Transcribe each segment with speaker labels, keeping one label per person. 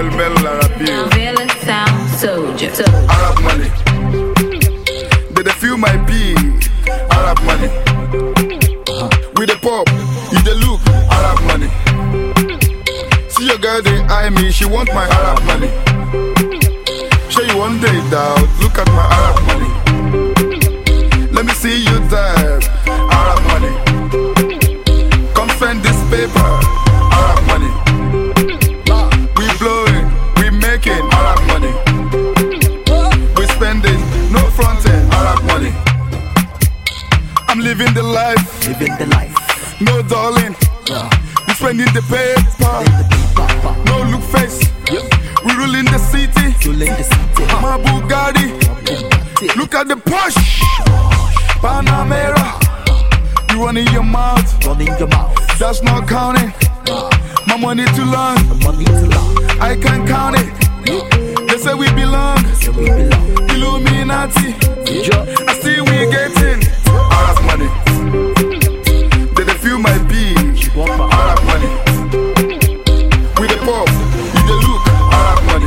Speaker 1: Mel Arabia.
Speaker 2: Villain sound soldier.
Speaker 1: Arab money. They feel my beat. Arab money. With the pop, you the look. Arab money. See your girl, they eye me. She want my Arab money. Show you one day down. Look at my Arab money. Let me see you there. Arab money. Come spend this paper. Arab money. We blowing, we making Arab money. We spending, no fronting Arab money. I'm living the life, no darling. We spending the paper, no look face. We ruling the city, my Bugatti. Look at the push, Panamera. You running your mouth, that's not counting. My money too long, I can't count it. They say we belong, Illuminati. I see we getting Arab money. They feel my beat, Arab money. With the pop, you the look, Arab money.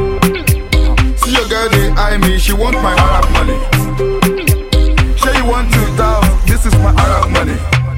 Speaker 1: See your girl, they eye me, she want my Arab money. Say you want 2,000, this is my Arab money.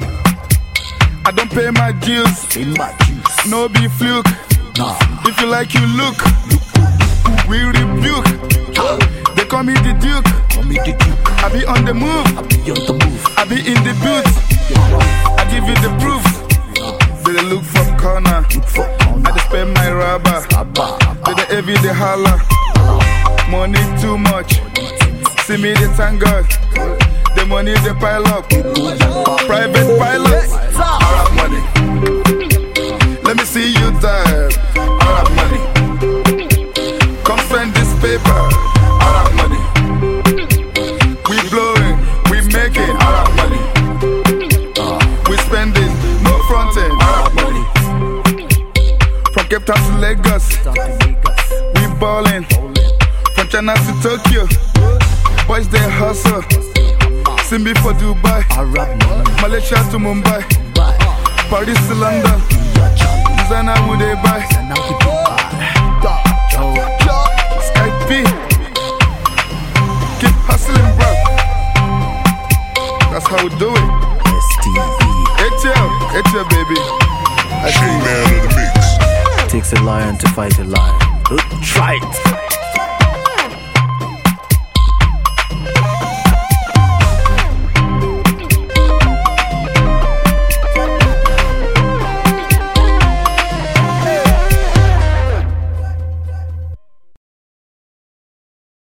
Speaker 1: I don't pay my dues, no be fluke. If you like, you look. We rebuke. They call me the Duke. I be on the move. I be in the booth. I give you the proof. They look from corner. I just spend my rubber. They heavy, they holler. Money too much. See me, they thank God. The money they pile up. Private pilots. Arab money. Let me see you there. Arab money. Come spend this paper. Arab money. We blowing, we making Arab money. We spending, no fronting Arab money. From Cape Town to Lagos, we balling. From China to Tokyo, boys they hustle. See me for Dubai, Malaysia to Mumbai, Paris to London. Designer who they buy. Skype P. Keep hustling, bro. That's how we do it. ATL, baby. I see.
Speaker 3: Man of the mix.
Speaker 4: Takes a lion to fight a lion. Try it.